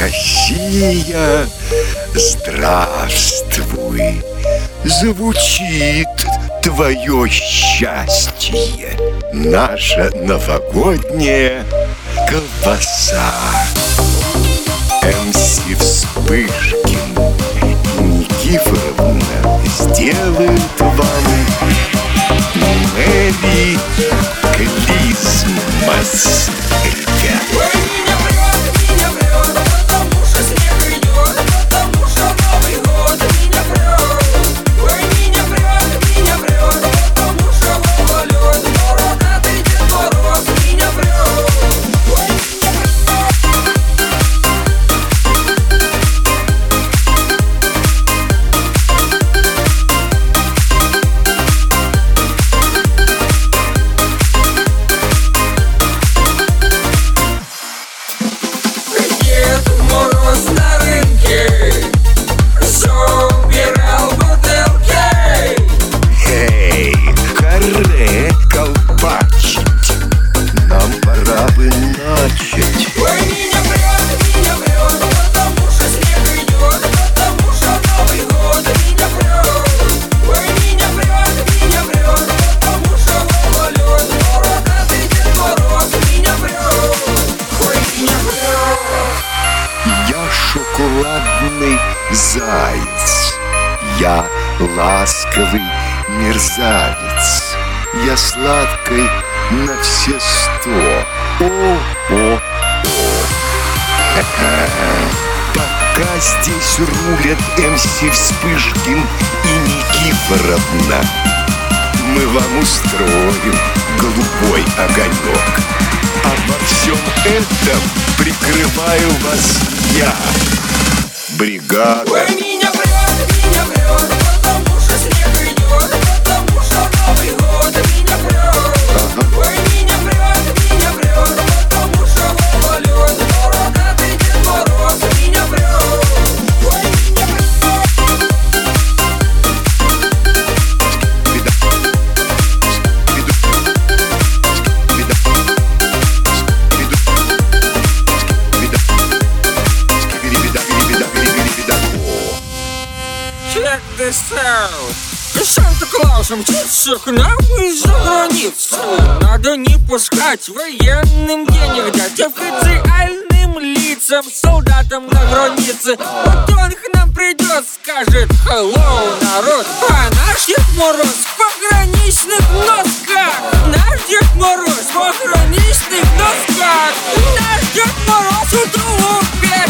Россия, здравствуй! Звучит твое счастье, наша новогодняя колбаса. МС Вспышкин и Никифоровна сделают вам Мэри Крисмас, ребят. Шоколадный заяц, я ласковый мерзавец, я сладкой на все 100. О. Пока здесь рулят МС Вспышкин и Никифоровна, мы вам устроим голубой огонек. А во всем этом прикрываю вас я, бригада. Ой, меня прет, потому что снег идет, потому что Новый год меня прет. Ой, меня прет, потому что Вова лед, бородатый Дед Мороз меня прет. Ой, меня Check this out. Санта-Клаус мчит всех нам из-за границы. Надо не пускать военным денег дать, официальным лицам, солдатам на границе. Вот он к нам придет, скажет hello, народ. А наш Дед Мороз в пограничных носках. Наш Дед Мороз в пограничных носках. Наш Дед Мороз в тулупе.